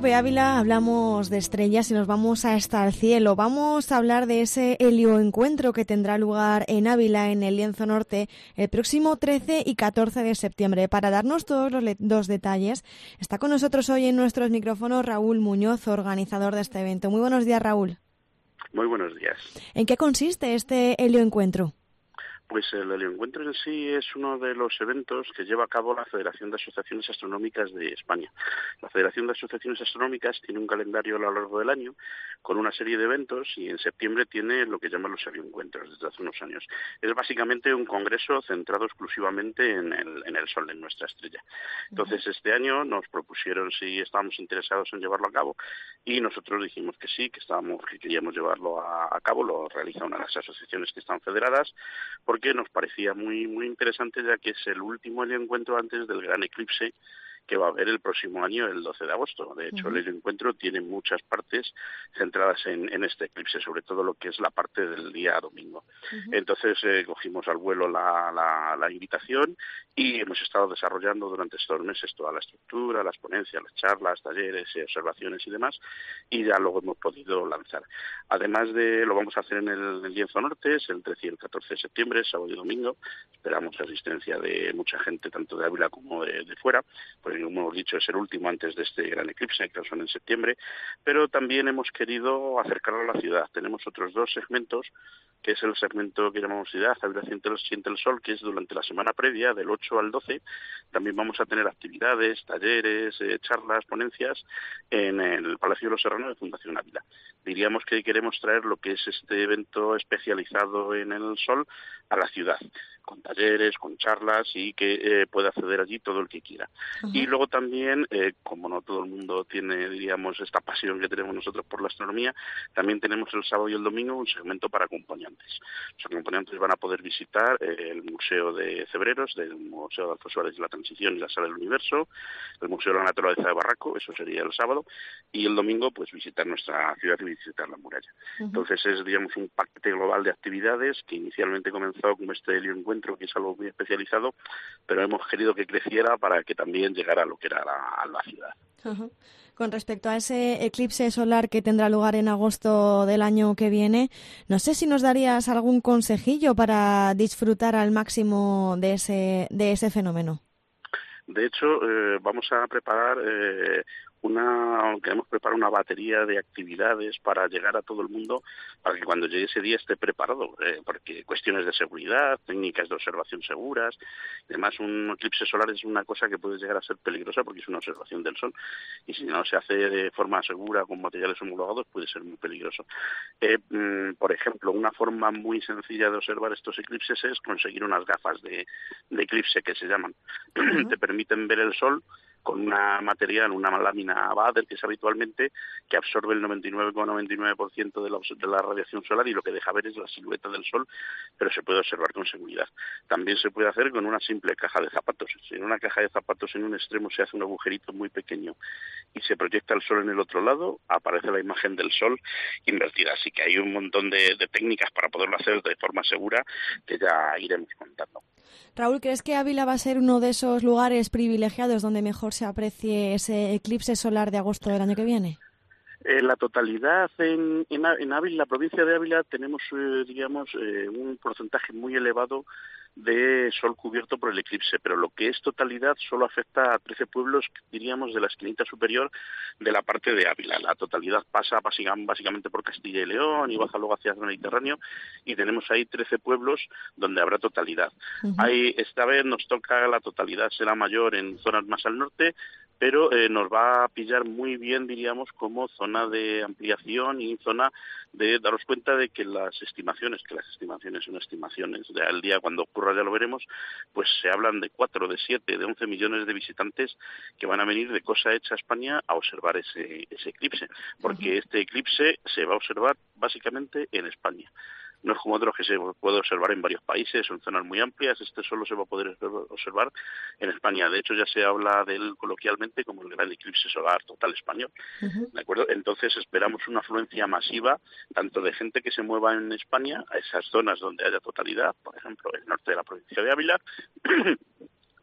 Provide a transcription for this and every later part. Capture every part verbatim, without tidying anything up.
COPE Ávila hablamos de estrellas y nos vamos hasta el cielo. Vamos a hablar de ese helioencuentro que tendrá lugar en Ávila, en el Lienzo Norte, el próximo trece y catorce de septiembre. Para darnos todos los, le- los detalles, está con nosotros hoy en nuestros micrófonos Raúl Muñoz, organizador de este evento. Muy buenos días, Raúl. Muy buenos días. ¿En qué consiste este helioencuentro? Pues el helioencuentro en sí es uno de los eventos que lleva a cabo la Federación de Asociaciones Astronómicas de España. La Federación de Asociaciones Astronómicas tiene un calendario a lo largo del año con una serie de eventos y en septiembre tiene lo que llaman los helioencuentros desde hace unos años. Es básicamente un congreso centrado exclusivamente en el, en el Sol, en nuestra estrella. Entonces este año nos propusieron si estábamos interesados en llevarlo a cabo y nosotros dijimos que sí, que estábamos, que queríamos llevarlo a, a cabo. Lo realiza una de las asociaciones que están federadas, porque que nos parecía muy muy interesante, ya que es el último helioencuentro antes del gran eclipse que va a haber el próximo año, el doce de agosto. De hecho, uh-huh. el helioencuentro tiene muchas partes centradas en, en este eclipse, sobre todo lo que es la parte del día domingo. Uh-huh. Entonces, eh, cogimos al vuelo la, la, la invitación y hemos estado desarrollando durante estos meses toda la estructura, las ponencias, las charlas, talleres, eh, observaciones y demás, y ya luego hemos podido lanzar. Además de, lo vamos a hacer en el, en el Lienzo Norte, es el trece y el catorce de septiembre, sábado y domingo. Esperamos asistencia de mucha gente, tanto de Ávila como de, de fuera, porque como hemos dicho es el último antes de este gran eclipse que son en septiembre, pero también hemos querido acercarlo a la ciudad. Tenemos otros dos segmentos, que es el segmento que llamamos Ciudad, Ávila siente el sol, que es durante la semana previa, del ocho al doce. También vamos a tener actividades, talleres, eh, charlas, ponencias en el Palacio de los Serranos de Fundación Ávila. Diríamos que queremos traer lo que es este evento especializado en el sol a la ciudad, con talleres, con charlas y que eh, pueda acceder allí todo el que quiera. Uh-huh. Y luego también, eh, como no todo el mundo tiene, diríamos, esta pasión que tenemos nosotros por la astronomía, también tenemos el sábado y el domingo un segmento para acompañantes. Los acompañantes van a poder visitar eh, el Museo de Cebreros, del Museo de Alfonso Suárez de la Transición y la Sala del Universo, el Museo de la Naturaleza de Barraco, eso sería el sábado, y el domingo pues visitar nuestra ciudad y visitar la muralla. Uh-huh. Entonces es, digamos, un paquete global de actividades que inicialmente comenzó como este helioencuentro, que es algo muy especializado, pero hemos querido que creciera para que también llegara a lo que era la, a la ciudad. Uh-huh. Con respecto a ese eclipse solar que tendrá lugar en agosto del año que viene, no sé si nos darías algún consejillo para disfrutar al máximo de ese, de ese fenómeno. De hecho, eh, vamos a preparar eh, una, queremos preparar una batería de actividades para llegar a todo el mundo, para que cuando llegue ese día esté preparado, eh, porque cuestiones de seguridad, técnicas de observación seguras, además un eclipse solar es una cosa que puede llegar a ser peligrosa porque es una observación del sol, y si no se hace de forma segura con materiales homologados puede ser muy peligroso. Eh, mm, por ejemplo, una forma muy sencilla de observar estos eclipses es conseguir unas gafas de, de eclipse que se llaman, uh-huh. te permiten ver el sol con una material, una lámina Bader, que es habitualmente, que absorbe el noventa y nueve coma noventa y nueve por ciento de la, de la radiación solar y lo que deja ver es la silueta del sol, pero se puede observar con seguridad. También se puede hacer con una simple caja de zapatos. Si en una caja de zapatos en un extremo se hace un agujerito muy pequeño y se proyecta el sol en el otro lado, aparece la imagen del sol invertida. Así que hay un montón de, de técnicas para poderlo hacer de forma segura que ya iremos contando. Raúl, ¿crees que Ávila va a ser uno de esos lugares privilegiados donde mejor se aprecie ese eclipse solar de agosto del año que viene? En la totalidad, en, en, en Ávila, la provincia de Ávila, tenemos, eh, digamos, eh, un porcentaje muy elevado de sol cubierto por el eclipse, pero lo que es totalidad solo afecta a trece pueblos, diríamos, de la esquinita superior de la parte de Ávila. La totalidad pasa básicamente por Castilla y León y baja luego hacia el Mediterráneo y tenemos ahí trece pueblos donde habrá totalidad. Uh-huh. Ahí, esta vez nos toca, la totalidad será mayor en zonas más al norte, pero eh, nos va a pillar muy bien, diríamos, como zona de ampliación y zona de daros cuenta de que las estimaciones, que las estimaciones son estimaciones, ya el día cuando ocurra ya lo veremos, pues se hablan de cuatro, de siete, de once millones de visitantes que van a venir de Cosa Hecha España a observar ese, ese eclipse, porque uh-huh. este eclipse se va a observar básicamente en España. No es como otros que se puede observar en varios países o en zonas muy amplias, este solo se va a poder observar en España. De hecho, ya se habla de él coloquialmente como el gran eclipse solar total español. Uh-huh. ¿De acuerdo? Entonces esperamos una afluencia masiva, tanto de gente que se mueva en España, a esas zonas donde haya totalidad, por ejemplo, el norte de la provincia de Ávila,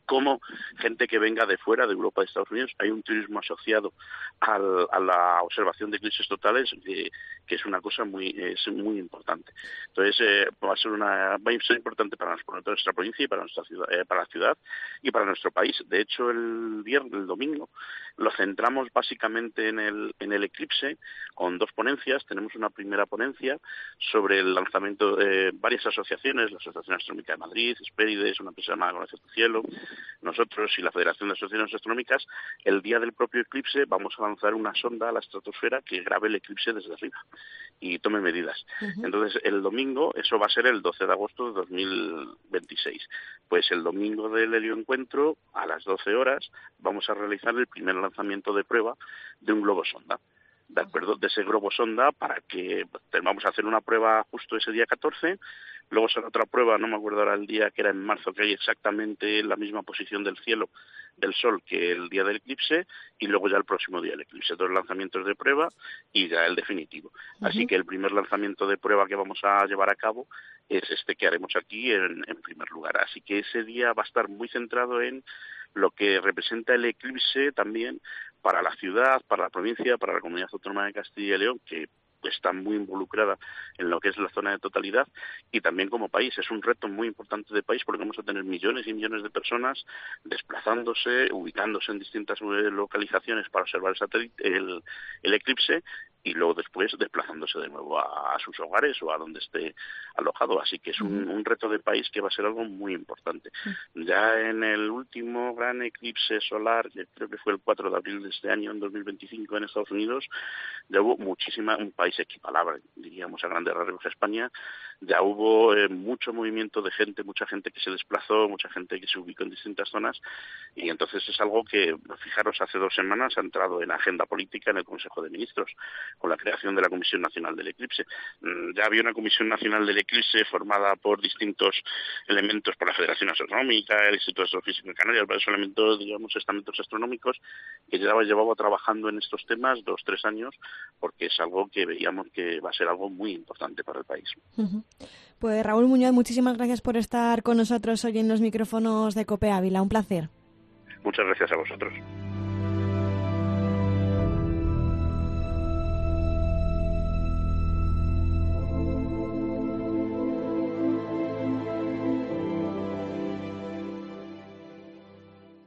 como gente que venga de fuera, de Europa, de Estados Unidos. Hay un turismo asociado al, a la observación de eclipses totales que, que es una cosa muy es muy importante. Entonces eh, va a ser una va a ser importante para nuestra provincia y para nuestra ciudad, eh, para la ciudad y para nuestro país. De hecho, el viernes, el domingo, lo centramos básicamente en el en el eclipse con dos ponencias. Tenemos una primera ponencia sobre el lanzamiento de varias asociaciones, la Asociación Astronómica de Madrid, Hespérides, una empresa llamada Conoce tu Cielo, nosotros y la Federación de Asociaciones Astronómicas. El día del propio eclipse vamos a lanzar una sonda a la estratosfera que grabe el eclipse desde arriba y tome medidas. Uh-huh. Entonces, el domingo, eso va a ser el doce de agosto de dos mil veintiséis. Pues el domingo del helioencuentro, a las doce horas, vamos a realizar el primer lanzamiento de prueba de un globo sonda. De acuerdo, de ese globo sonda, para que pues, vamos a hacer una prueba justo ese día catorce, luego será otra prueba, no me acuerdo ahora el día, que era en marzo, que hay exactamente la misma posición del cielo, del sol, que el día del eclipse, y luego ya el próximo día del eclipse, dos lanzamientos de prueba y ya el definitivo. Uh-huh. Así que el primer lanzamiento de prueba que vamos a llevar a cabo es este que haremos aquí en, en primer lugar. Así que ese día va a estar muy centrado en lo que representa el eclipse también para la ciudad, para la provincia, para la Comunidad Autónoma de Castilla y León, que está muy involucrada en lo que es la zona de totalidad, y también como país. Es un reto muy importante de país porque vamos a tener millones y millones de personas desplazándose, ubicándose en distintas localizaciones para observar el satélite, el, el eclipse, y luego después desplazándose de nuevo a, a sus hogares o a donde esté alojado. Así que es un, un reto de país que va a ser algo muy importante. Ya en el último gran eclipse solar, que creo que fue el cuatro de abril de este año, en dos mil veinticinco, en Estados Unidos, ya hubo muchísima, un país equiparable, diríamos, a grandes rasgos a España. Ya hubo eh, mucho movimiento de gente, mucha gente que se desplazó, mucha gente que se ubicó en distintas zonas, y entonces es algo que, fijaros, hace dos semanas ha entrado en agenda política en el Consejo de Ministros, con la creación de la Comisión Nacional del Eclipse. Ya había una Comisión Nacional del Eclipse formada por distintos elementos, por la Federación Astronómica, el Instituto de Astrofísica de Canarias, varios elementos, digamos, estamentos astronómicos, que llevaba, llevaba trabajando en estos temas dos, tres años, porque es algo que veíamos que va a ser algo muy importante para el país. Uh-huh. Pues Raúl Muñoz, muchísimas gracias por estar con nosotros hoy en los micrófonos de COPE Ávila. Un placer. Muchas gracias a vosotros.